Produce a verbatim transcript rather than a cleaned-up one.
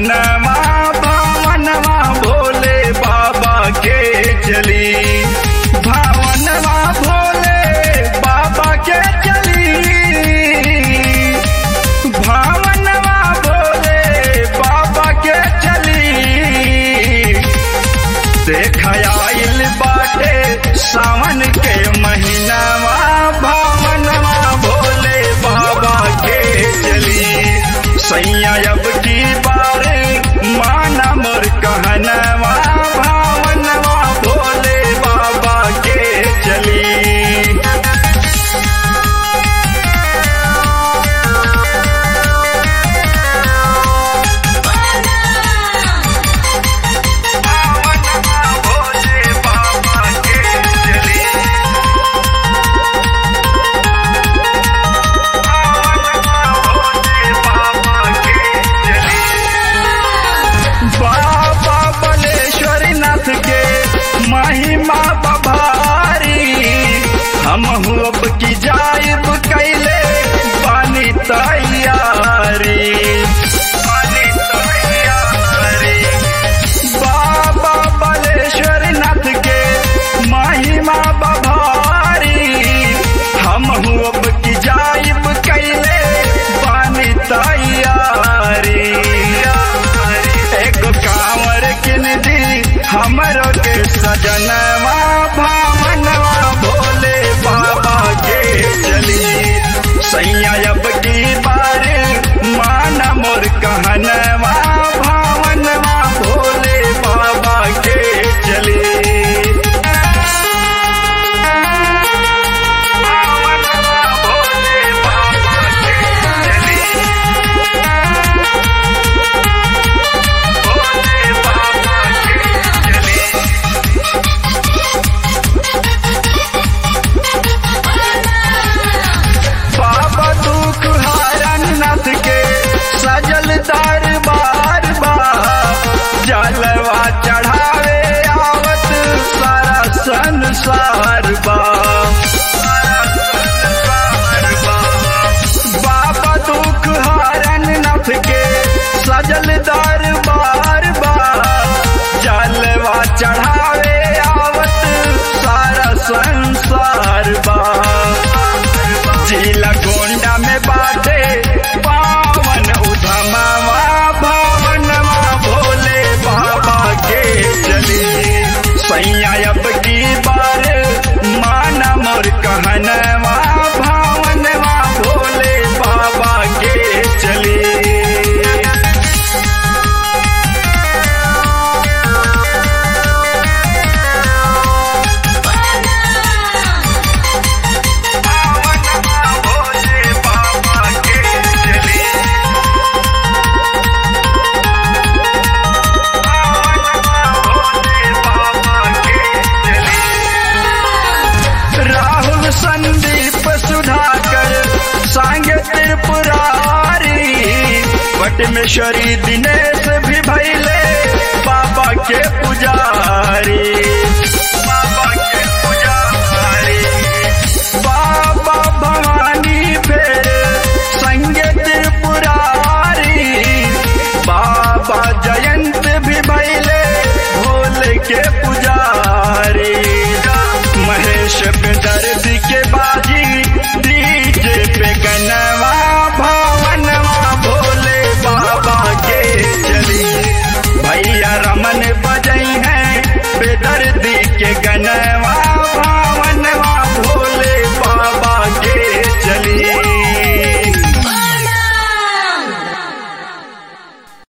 कहनवा भावनवा भोले बाबा के चली, भावनवा भोले बाबा के चली, भावनवा भोले बाबा के चली। देखा आइल बाटे सावन के महीनावा, भावनवा भोले बाबा के चली। सैया अब की बार माना मोर कहनवा, भावनवा भोले बाबा के चली। महिमा बभारी हम अब की जाइब कैले पानी तैयारी, पानी तैयारी। बाबा बलेश्वर नाथ के महिमा बभारी हम अब की जाइब कैले पानी तैयारी। एक कांवर किन दी हमरो के सजनवा, भावनवा भोले बाबा के चली। सैया अब की बार माना मोर कहनवा, भावनवा भोले बाबा के चली। भावनवा भोले बाबा के चली, भोले बाबा के चली। बाबा दुख हारन नाथ के सजल दरबार बा, जलवा चढ़ावे आवत सारा संसार बा। बाबा दुख हारन नाथ के सजल दरबार बा, जलवा चढ़ावे आवत सारा संसार बा। जिला गोंडा में बाटे पावन उधमवा, भावनवा भोले बाबा के चली। सैया अब की बार माना मोर कहनवा, भावनवा भोले बाबा के चली। संदीप सुधाकर सांगे त्रिपुरारी, वटमेश्वरी दिनेश भी भैले बाबा के पुजारी।